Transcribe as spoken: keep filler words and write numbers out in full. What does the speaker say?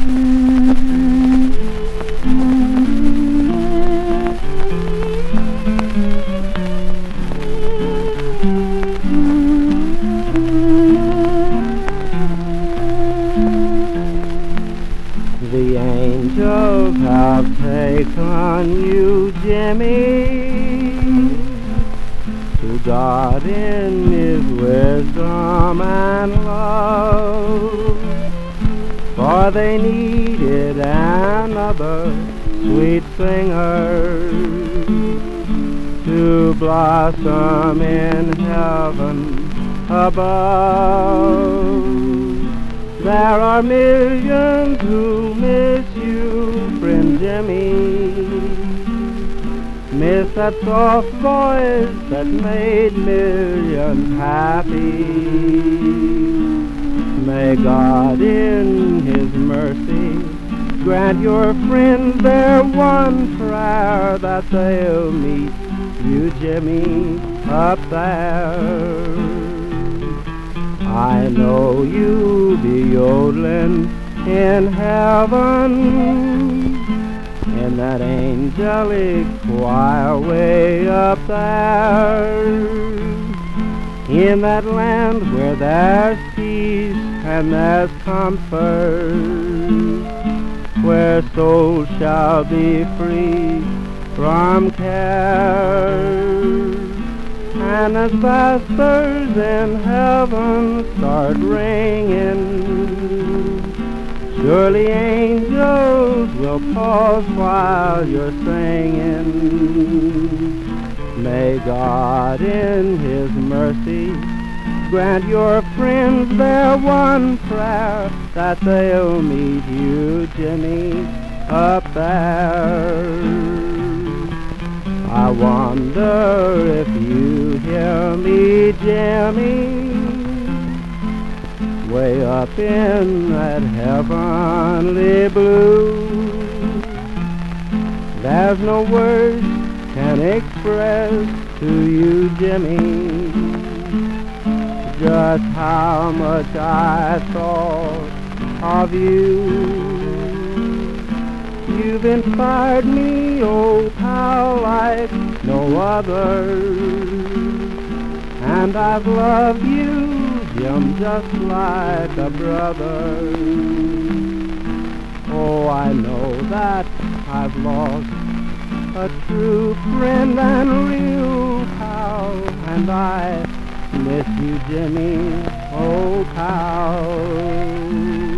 The angels have taken you, Jimmy, to God in His wisdom and love, for they needed another sweet singer to blossom in heaven above. There are millions who miss you, friend Jimmy, miss that soft voice that made millions happy. May God in His mercy grant your friends their one prayer, that they'll meet you, Jimmy, up there. I know you'll be yodeling in heaven, in that angelic choir way up there, in that land where there's peace and there's comfort, where souls shall be free from care. And as vespers in heaven start ringing, surely angels will pause while you're singing. May God in His mercy grant your friends their one prayer, that they'll meet you, Jimmy, up there. I wonder if you hear me, Jimmy, way up in that heavenly blue. There's no words can express to you, Jimmy, just how much I thought of you. You've inspired me, oh pal, like no other, and I've loved you, Jim, just like a brother. Oh, I know that I've lost a true friend and real pal, and I miss you, Jimmy, oh pal.